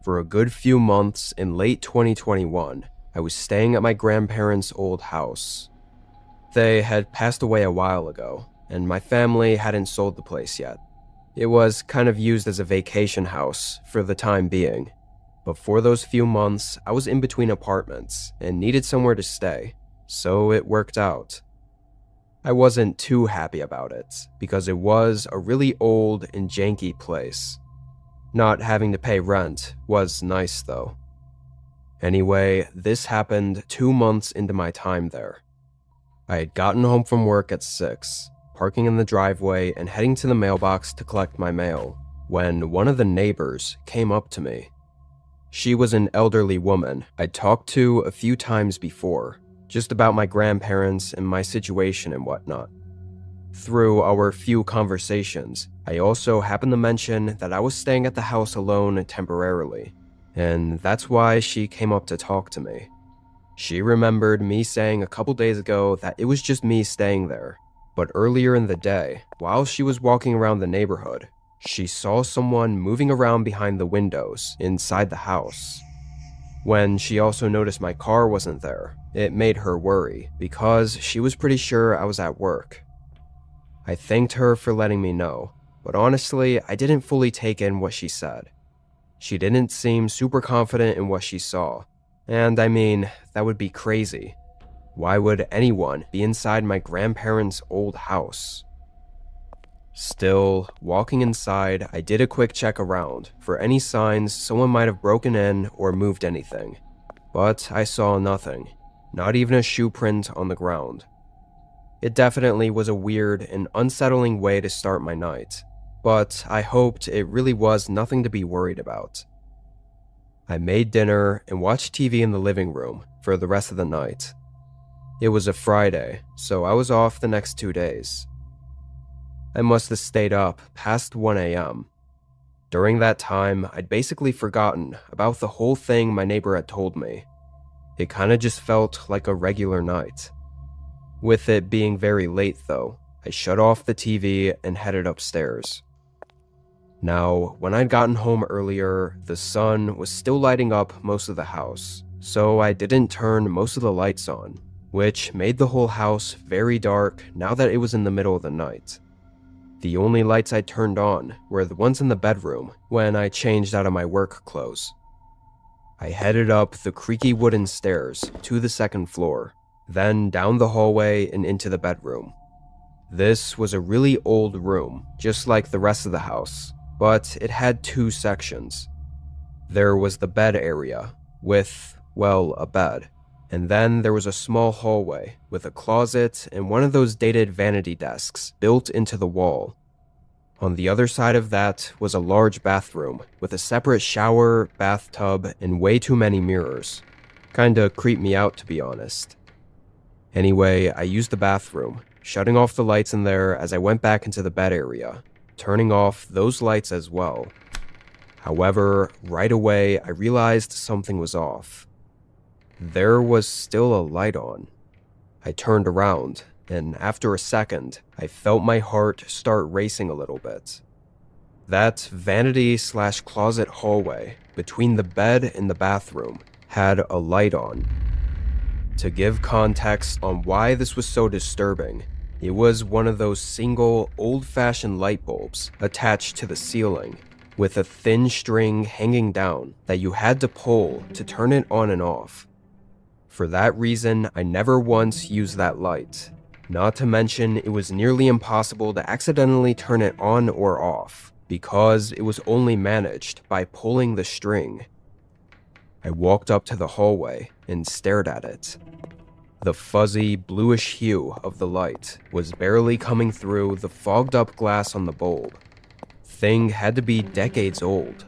For a good few months in late 2021, I was staying at my grandparents' old house. They had passed away a while ago, and my family hadn't sold the place yet. It was kind of used as a vacation house for the time being. But for those few months, I was in between apartments and needed somewhere to stay, so it worked out. I wasn't too happy about it, because it was a really old and janky place. Not having to pay rent was nice though. Anyway, this happened 2 months into my time there. I had gotten home from work at 6, parking in the driveway and heading to the mailbox to collect my mail, when one of the neighbors came up to me. She was an elderly woman I'd talked to a few times before, just about my grandparents and my situation and whatnot. Through our few conversations, I also happened to mention that I was staying at the house alone temporarily, and that's why she came up to talk to me. She remembered me saying a couple days ago that it was just me staying there, but earlier in the day, while she was walking around the neighborhood, she saw someone moving around behind the windows inside the house. When she also noticed my car wasn't there, it made her worry because she was pretty sure I was at work. I thanked her for letting me know, but honestly, I didn't fully take in what she said. She didn't seem super confident in what she saw, and I mean, that would be crazy. Why would anyone be inside my grandparents' old house? Still, walking inside, I did a quick check around for any signs someone might have broken in or moved anything, but I saw nothing, not even a shoe print on the ground. It definitely was a weird and unsettling way to start my night, but I hoped it really was nothing to be worried about. I made dinner and watched TV in the living room for the rest of the night. It was a Friday, so I was off the next 2 days. I must have stayed up past 1 a.m. During that time, I'd basically forgotten about the whole thing my neighbor had told me. It kinda just felt like a regular night. With it being very late though, I shut off the TV and headed upstairs. Now, when I'd gotten home earlier, the sun was still lighting up most of the house, so I didn't turn most of the lights on, which made the whole house very dark now that it was in the middle of the night. The only lights I turned on were the ones in the bedroom when I changed out of my work clothes. I headed up the creaky wooden stairs to the second floor, then down the hallway and into the bedroom. This was a really old room, just like the rest of the house, but it had 2 sections. There was the bed area with, well, a bed, and then there was a small hallway with a closet and one of those dated vanity desks built into the wall. On the other side of that was a large bathroom with a separate shower, bathtub, and way too many mirrors. Kinda creeped me out, to be honest. Anyway, I used the bathroom, shutting off the lights in there as I went back into the bed area, turning off those lights as well. However, right away, I realized something was off. There was still a light on. I turned around, and after a second, I felt my heart start racing a little bit. That vanity/closet hallway between the bed and the bathroom had a light on. To give context on why this was so disturbing, it was one of those single, old-fashioned light bulbs attached to the ceiling, with a thin string hanging down that you had to pull to turn it on and off. For that reason, I never once used that light. Not to mention, it was nearly impossible to accidentally turn it on or off, because it was only managed by pulling the string. I walked up to the hallway and stared at it. The fuzzy, bluish hue of the light was barely coming through the fogged-up glass on the bulb. Thing had to be decades old.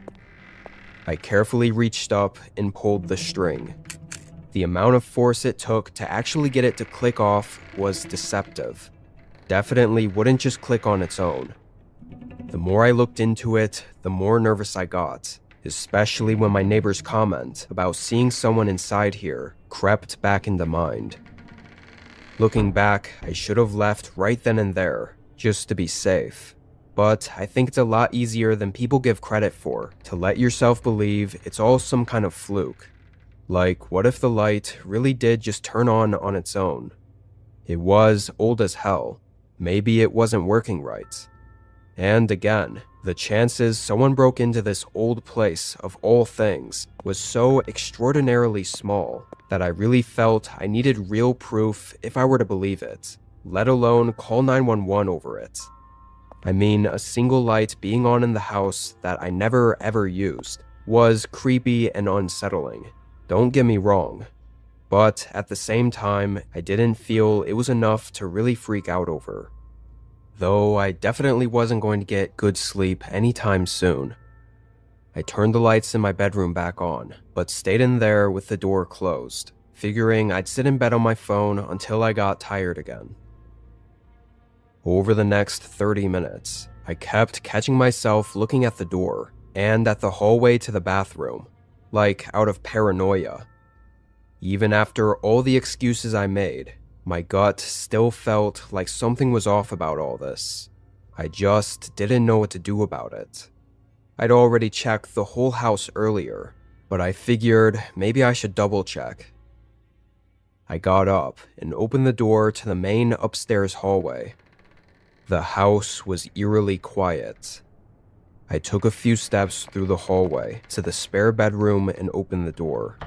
I carefully reached up and pulled the string. The amount of force it took to actually get it to click off was deceptive. Definitely wouldn't just click on its own. The more I looked into it, the more nervous I got, especially when my neighbor's comment about seeing someone inside here crept back into mind. Looking back, I should have left right then and there, just to be safe. But I think it's a lot easier than people give credit for to let yourself believe it's all some kind of fluke. Like, what if the light really did just turn on its own? It was old as hell. Maybe it wasn't working right. And again, the chances someone broke into this old place of all things was so extraordinarily small that I really felt I needed real proof if I were to believe it, let alone call 911 over it. I mean, a single light being on in the house that I never ever used was creepy and unsettling. Don't get me wrong. But at the same time, I didn't feel it was enough to really freak out over. Though I definitely wasn't going to get good sleep anytime soon. I turned the lights in my bedroom back on, but stayed in there with the door closed, figuring I'd sit in bed on my phone until I got tired again. Over the next 30 minutes, I kept catching myself looking at the door and at the hallway to the bathroom, like out of paranoia. Even after all the excuses I made, my gut still felt like something was off about all this. I just didn't know what to do about it. I'd already checked the whole house earlier, but I figured maybe I should double check. I got up and opened the door to the main upstairs hallway. The house was eerily quiet. I took a few steps through the hallway to the spare bedroom and opened the door.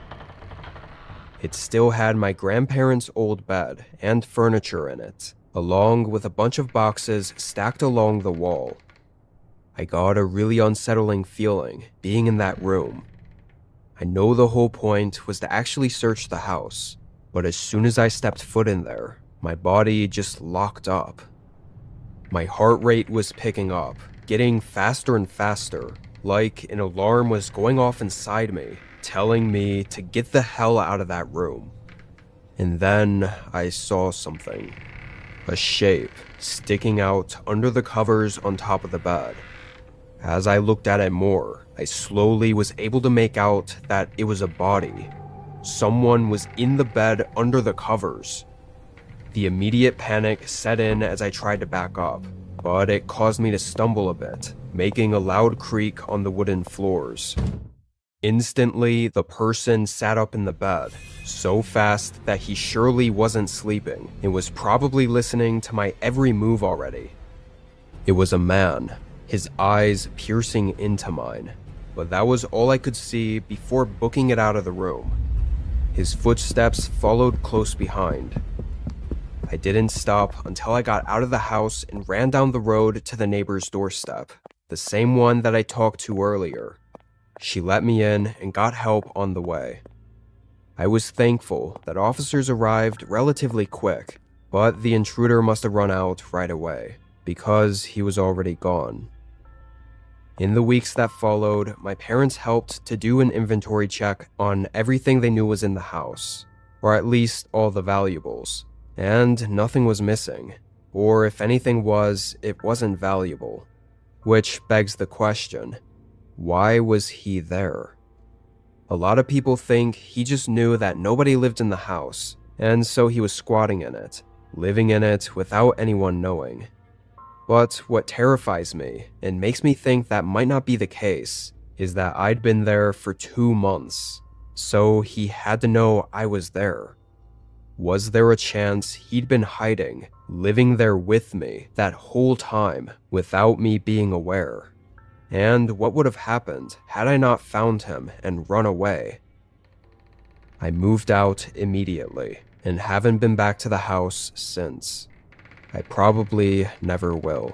It still had my grandparents' old bed and furniture in it, along with a bunch of boxes stacked along the wall. I got a really unsettling feeling being in that room. I know the whole point was to actually search the house, but as soon as I stepped foot in there, my body just locked up. My heart rate was picking up, getting faster and faster, like an alarm was going off inside me, telling me to get the hell out of that room. And then I saw something. A shape sticking out under the covers on top of the bed. As I looked at it more, I slowly was able to make out that it was a body. Someone was in the bed under the covers. The immediate panic set in as I tried to back up, but it caused me to stumble a bit, making a loud creak on the wooden floors. Instantly, the person sat up in the bed, so fast that he surely wasn't sleeping and was probably listening to my every move already. It was a man, his eyes piercing into mine, but that was all I could see before booking it out of the room. His footsteps followed close behind. I didn't stop until I got out of the house and ran down the road to the neighbor's doorstep, the same one that I talked to earlier. She let me in and got help on the way. I was thankful that officers arrived relatively quick, but the intruder must have run out right away, because he was already gone. In the weeks that followed, my parents helped to do an inventory check on everything they knew was in the house, or at least all the valuables, and nothing was missing, or if anything was, it wasn't valuable. Which begs the question, why was he there? A lot of people think he just knew that nobody lived in the house, and so he was squatting in it, living in it without anyone knowing. But what terrifies me, and makes me think that might not be the case, is that I'd been there for 2 months, so he had to know I was there. Was there a chance he'd been hiding, living there with me that whole time without me being aware? And what would have happened had I not found him and run away? I moved out immediately and haven't been back to the house since. I probably never will.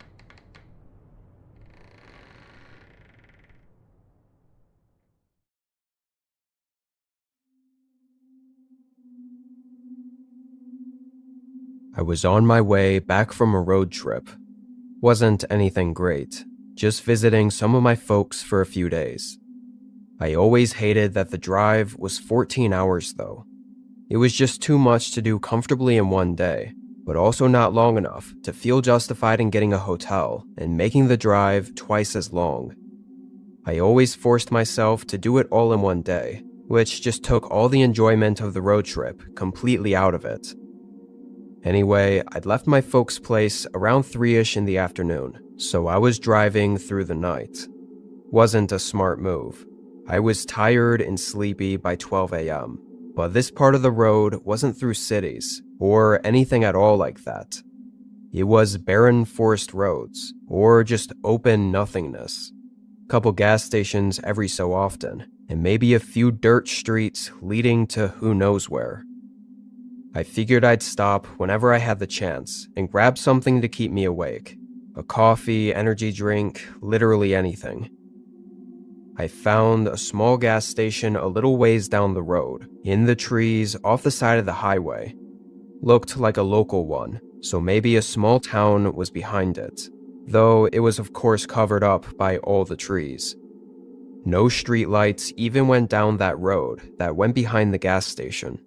I was on my way back from a road trip. Wasn't anything great, just visiting some of my folks for a few days. I always hated that the drive was 14 hours though. It was just too much to do comfortably in one day, but also not long enough to feel justified in getting a hotel and making the drive twice as long. I always forced myself to do it all in one day, which just took all the enjoyment of the road trip completely out of it. Anyway, I'd left my folks' place around 3-ish in the afternoon, so I was driving through the night. Wasn't a smart move. I was tired and sleepy by 12 a.m., but this part of the road wasn't through cities or anything at all like that. It was barren forest roads, or just open nothingness. Couple gas stations every so often, and maybe a few dirt streets leading to who knows where. I figured I'd stop whenever I had the chance and grab something to keep me awake. A coffee, energy drink, literally anything. I found a small gas station a little ways down the road, in the trees off the side of the highway. Looked like a local one, so maybe a small town was behind it, though it was of course covered up by all the trees. No streetlights even went down that road that went behind the gas station.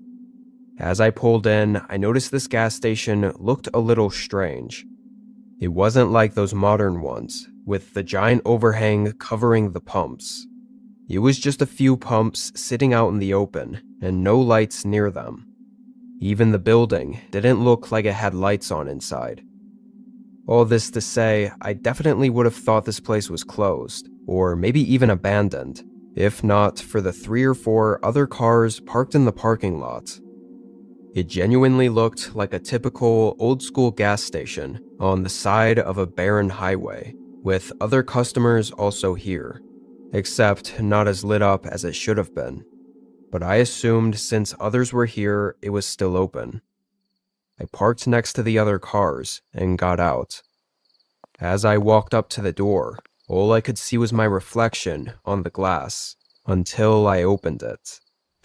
As I pulled in, I noticed this gas station looked a little strange. It wasn't like those modern ones, with the giant overhang covering the pumps. It was just a few pumps sitting out in the open, and no lights near them. Even the building didn't look like it had lights on inside. All this to say, I definitely would have thought this place was closed, or maybe even abandoned, if not for the 3 or 4 other cars parked in the parking lot. It genuinely looked like a typical old-school gas station on the side of a barren highway, with other customers also here, except not as lit up as it should have been. But I assumed since others were here, it was still open. I parked next to the other cars and got out. As I walked up to the door, all I could see was my reflection on the glass, until I opened it.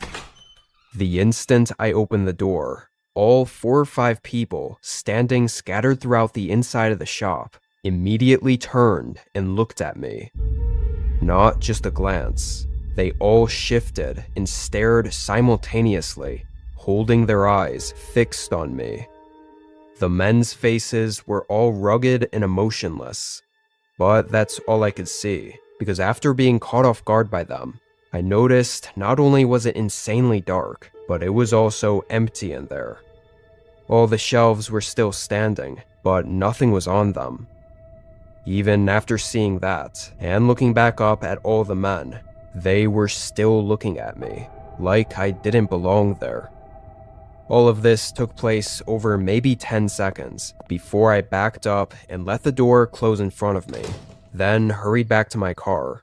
The instant I opened the door, all 4 or 5 people standing scattered throughout the inside of the shop immediately turned and looked at me. Not just a glance. They all shifted and stared simultaneously, holding their eyes fixed on me. The men's faces were all rugged and emotionless, but that's all I could see, because after being caught off guard by them, I noticed not only was it insanely dark, but it was also empty in there. All the shelves were still standing, but nothing was on them. Even after seeing that, and looking back up at all the men, they were still looking at me, like I didn't belong there. All of this took place over maybe 10 seconds, before I backed up and let the door close in front of me, then hurried back to my car.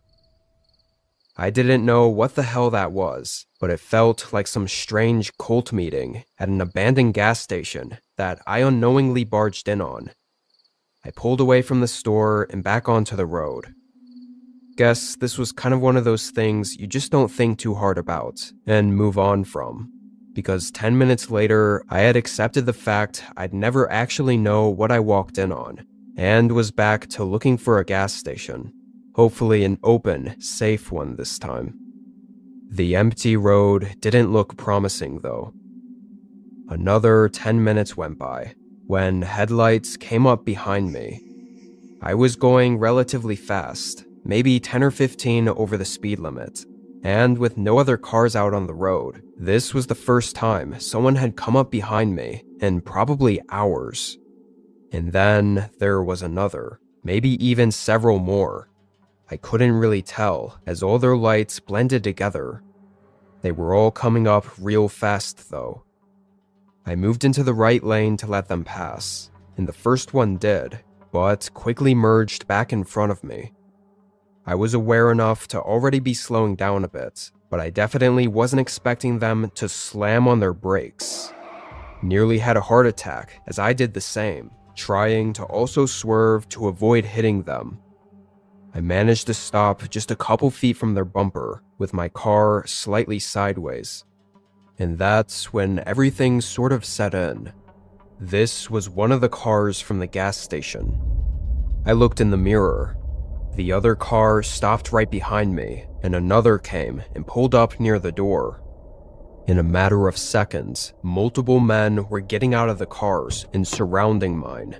I didn't know what the hell that was, but it felt like some strange cult meeting at an abandoned gas station that I unknowingly barged in on. I pulled away from the store and back onto the road. Guess this was kind of one of those things you just don't think too hard about and move on from, because 10 minutes later, I had accepted the fact I'd never actually know what I walked in on, and was back to looking for a gas station. Hopefully an open, safe one this time. The empty road didn't look promising though. Another 10 minutes went by, when headlights came up behind me. I was going relatively fast, maybe 10 or 15 over the speed limit, and with no other cars out on the road, this was the first time someone had come up behind me in probably hours. And then there was another, maybe even several more. I couldn't really tell, as all their lights blended together. They were all coming up real fast, though. I moved into the right lane to let them pass, and the first one did, but quickly merged back in front of me. I was aware enough to already be slowing down a bit, but I definitely wasn't expecting them to slam on their brakes. Nearly had a heart attack as I did the same, trying to also swerve to avoid hitting them. I managed to stop just a couple feet from their bumper, with my car slightly sideways. And that's when everything sort of set in. This was one of the cars from the gas station. I looked in the mirror. The other car stopped right behind me, and another came and pulled up near the door. In a matter of seconds, multiple men were getting out of the cars and surrounding mine.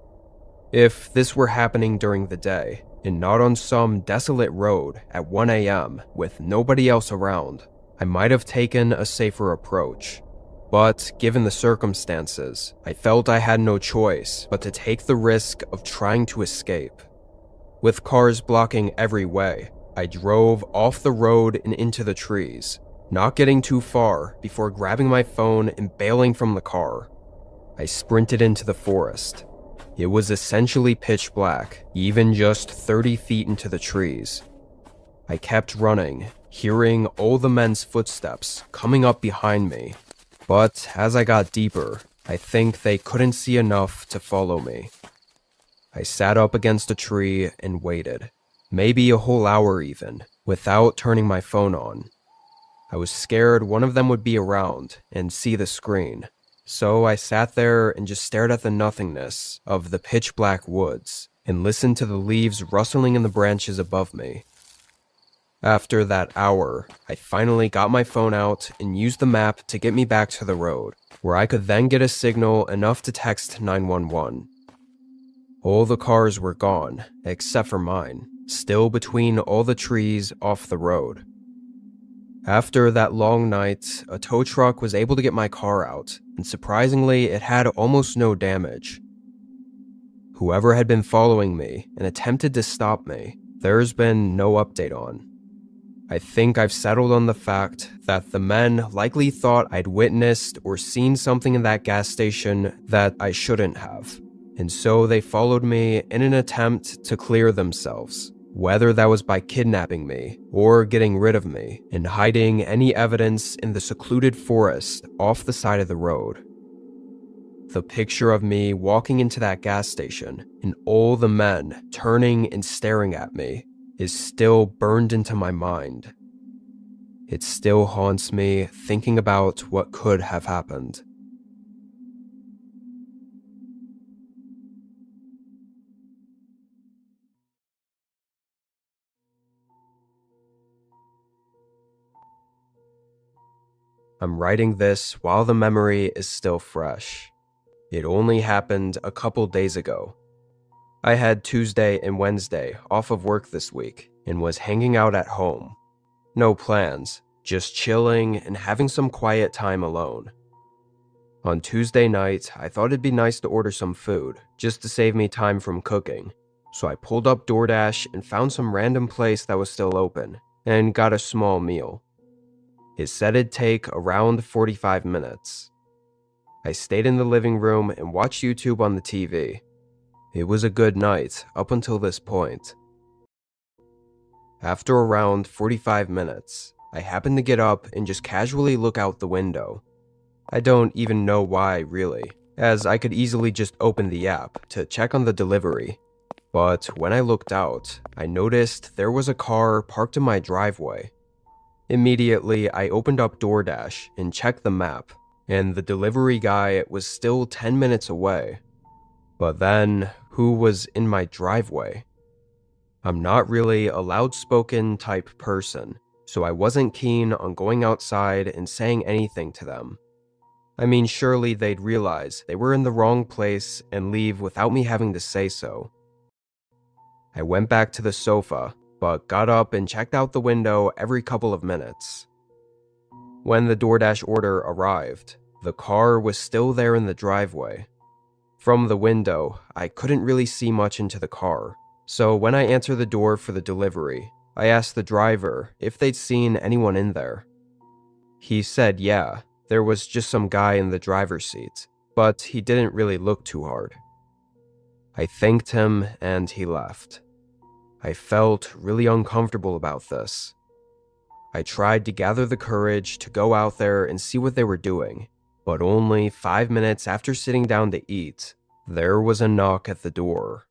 If this were happening during the day, and not on some desolate road at 1 a.m. with nobody else around, I might have taken a safer approach. But given the circumstances, I felt I had no choice but to take the risk of trying to escape. With cars blocking every way, I drove off the road and into the trees, not getting too far before grabbing my phone and bailing from the car. I sprinted into the forest. It was essentially pitch black, even just 30 feet into the trees. I kept running, hearing all the men's footsteps coming up behind me. But as I got deeper, I think they couldn't see enough to follow me. I sat up against a tree and waited, maybe a whole hour even, without turning my phone on. I was scared one of them would be around and see the screen, so I sat there and just stared at the nothingness of the pitch black woods and listened to the leaves rustling in the branches above me. After that hour, I finally got my phone out and used the map to get me back to the road, where I could then get a signal enough to text 911. All the cars were gone, except for mine, still between all the trees off the road. After that long night, a tow truck was able to get my car out, and surprisingly, it had almost no damage. Whoever had been following me and attempted to stop me, there's been no update on. I think I've settled on the fact that the men likely thought I'd witnessed or seen something in that gas station that I shouldn't have, and so they followed me in an attempt to clear themselves, whether that was by kidnapping me or getting rid of me and hiding any evidence in the secluded forest off the side of the road. The picture of me walking into that gas station and all the men turning and staring at me is still burned into my mind. It still haunts me thinking about what could have happened. I'm writing this while the memory is still fresh. It only happened a couple days ago. I had Tuesday and Wednesday off of work this week and was hanging out at home. No plans, just chilling and having some quiet time alone. On Tuesday night, I thought it'd be nice to order some food, just to save me time from cooking. So I pulled up DoorDash and found some random place that was still open, and got a small meal. It said it'd take around 45 minutes. I stayed in the living room and watched YouTube on the TV. It was a good night up until this point. After around 45 minutes, I happened to get up and just casually look out the window. I don't even know why, really, as I could easily just open the app to check on the delivery. But when I looked out, I noticed there was a car parked in my driveway. Immediately, I opened up DoorDash and checked the map, and the delivery guy was still 10 minutes away. But then, who was in my driveway? I'm not really a loud-spoken type person, so I wasn't keen on going outside and saying anything to them. I mean, surely they'd realize they were in the wrong place and leave without me having to say so. I went back to the sofa, but got up and checked out the window every couple of minutes. When the DoorDash order arrived, the car was still there in the driveway. From the window, I couldn't really see much into the car, so when I answered the door for the delivery, I asked the driver if they'd seen anyone in there. He said yeah, there was just some guy in the driver's seat, but he didn't really look too hard. I thanked him and he left. I felt really uncomfortable about this. I tried to gather the courage to go out there and see what they were doing, but only 5 minutes after sitting down to eat, there was a knock at the door.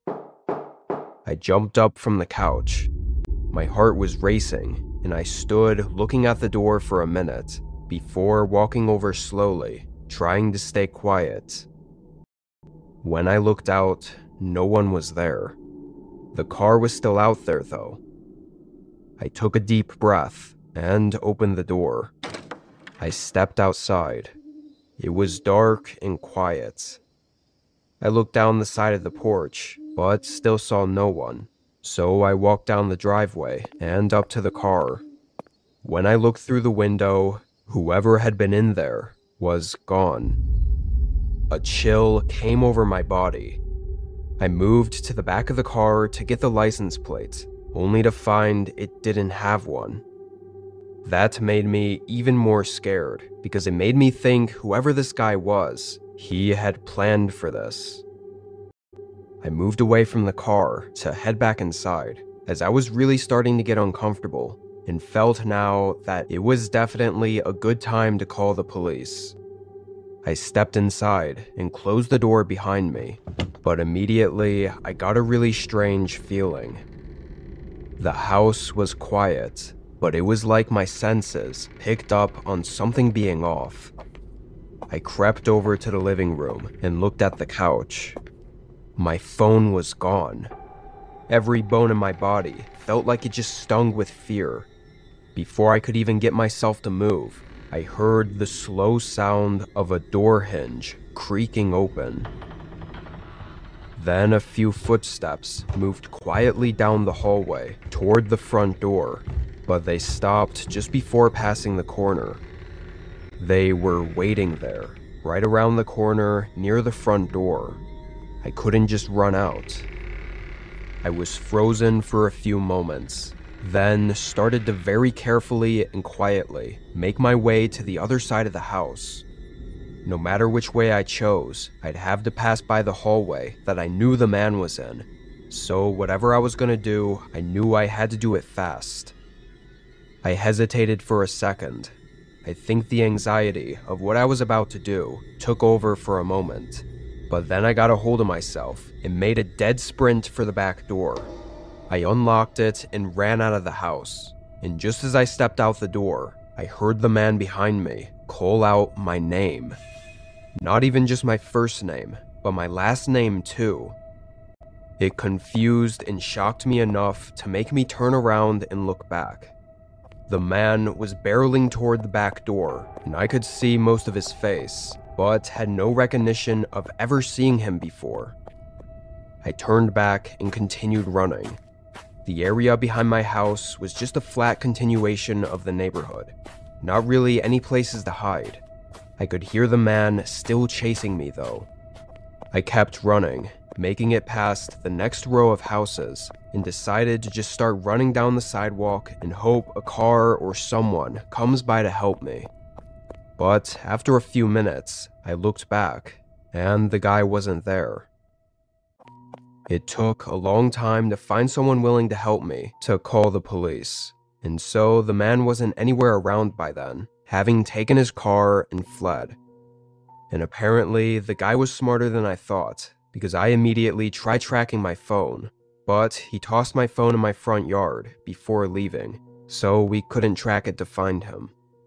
I jumped up from the couch. My heart was racing, and I stood looking at the door for a minute before walking over slowly, trying to stay quiet. When I looked out, no one was there. The car was still out there, though. I took a deep breath and opened the door. I stepped outside. It was dark and quiet. I looked down the side of the porch, but still saw no one, so I walked down the driveway and up to the car. When I looked through the window, whoever had been in there was gone. A chill came over my body. I moved to the back of the car to get the license plate, only to find it didn't have one. That made me even more scared because it made me think whoever this guy was, he had planned for this. I moved away from the car to head back inside as I was really starting to get uncomfortable and felt now that it was definitely a good time to call the police. I stepped inside and closed the door behind me, but immediately I got a really strange feeling. The house was quiet, but it was like my senses picked up on something being off. I crept over to the living room and looked at the couch. My phone was gone. Every bone in my body felt like it just stung with fear. Before I could even get myself to move, I heard the slow sound of a door hinge creaking open. Then a few footsteps moved quietly down the hallway toward the front door, but they stopped just before passing the corner. They were waiting there, right around the corner near the front door. I couldn't just run out. I was frozen for a few moments, then started to very carefully and quietly make my way to the other side of the house. No matter which way I chose, I'd have to pass by the hallway that I knew the man was in, so whatever I was gonna do, I knew I had to do it fast. I hesitated for a second. I think the anxiety of what I was about to do took over for a moment, but then I got a hold of myself and made a dead sprint for the back door. I unlocked it and ran out of the house, and just as I stepped out the door, I heard the man behind me call out my name. Not even just my first name, but my last name too. It confused and shocked me enough to make me turn around and look back. The man was barreling toward the back door, and I could see most of his face, but had no recognition of ever seeing him before. I turned back and continued running. The area behind my house was just a flat continuation of the neighborhood, not really any places to hide. I could hear the man still chasing me though. I kept running, making it past the next row of houses, and decided to just start running down the sidewalk and hope a car or someone comes by to help me. But after a few minutes, I looked back, and the guy wasn't there. It took a long time to find someone willing to help me to call the police, and so the man wasn't anywhere around by then, having taken his car and fled. And apparently, the guy was smarter than I thought, because I immediately tried tracking my phone, but he tossed my phone in my front yard before leaving, so we couldn't track it to find him.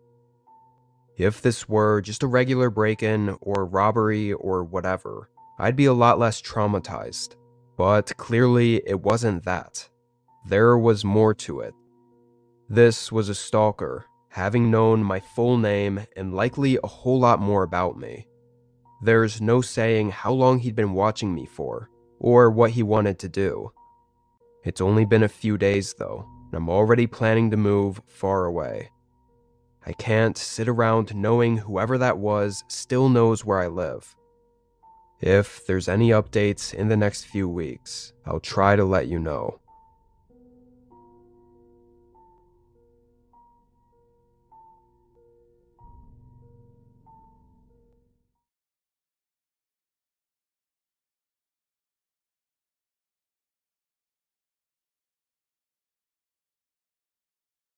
If this were just a regular break-in or robbery or whatever, I'd be a lot less traumatized. But clearly it wasn't that. There was more to it. This was a stalker, having known my full name and likely a whole lot more about me. There's no saying how long he'd been watching me for, or what he wanted to do. It's only been a few days though, and I'm already planning to move far away. I can't sit around knowing whoever that was still knows where I live. If there's any updates in the next few weeks, I'll try to let you know.